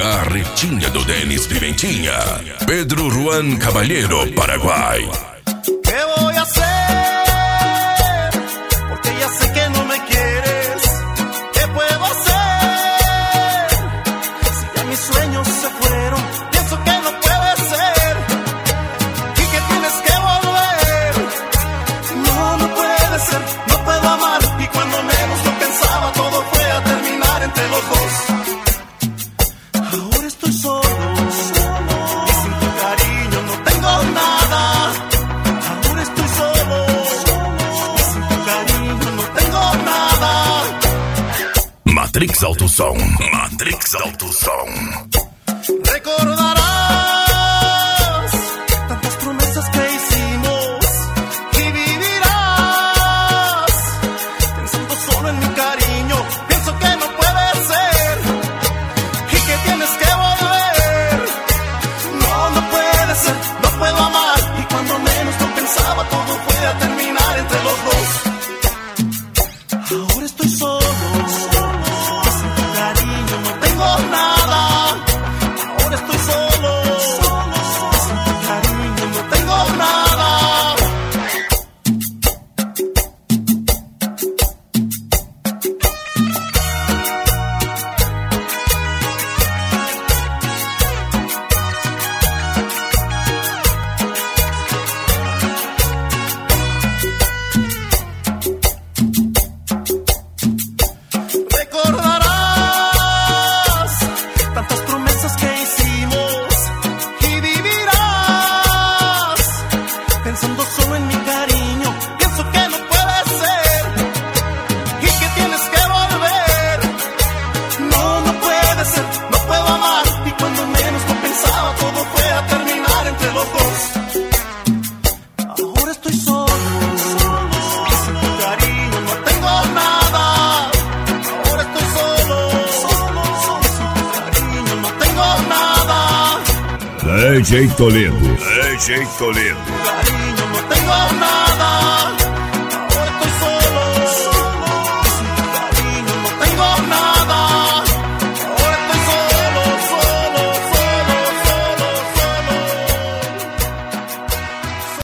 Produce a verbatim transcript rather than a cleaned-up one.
A Ritinha do Denis Pimentinha. Pedro Juan Caballero, Paraguay. ¿Qué voy a hacer? Porque ya sé que no me quieres. ¿Qué puedo hacer? Si ya mis sueños se fueron, pienso que no puede ser y que tienes que volver. No, no puede ser, no puedo amar. Y cuando menos lo pensaba, todo fue a terminar entre los dos. Ahora estoy solo, solo, y sin tu cariño no tengo nada. Ahora estoy solo, solo, y sin tu cariño no tengo nada. Matrix Autosom, Matrix Autosom. Recordarás tantas promesas que hicimos y vivirás pensando solo en mi cariño. Pienso que no puede ser y que tienes que volver. No, no puede ser, no puedo amar. Y cuando menos lo pensaba, todo fue a terminar entre los dos. Ahora estoy solo, solo, y sin tu cariño no tengo nada. Ahora estoy solo, solo, y sin tu cariño no tengo nada. Recordarás tantas promesas que hicimos y vivirás pensando solo en mi cariño. Pienso que no puede ser y que tienes que volver. No, no puede ser, no puedo amar. Y cuando menos lo pensaba, todo fue a terminar entre los dos. Ahora estoy solo, solo, y sin tu cariño no tengo nada. Ahora estoy solo, solo, y sin tu cariño no tengo nada. D J Toledo, D J Toledo. Cariño no tengo nada.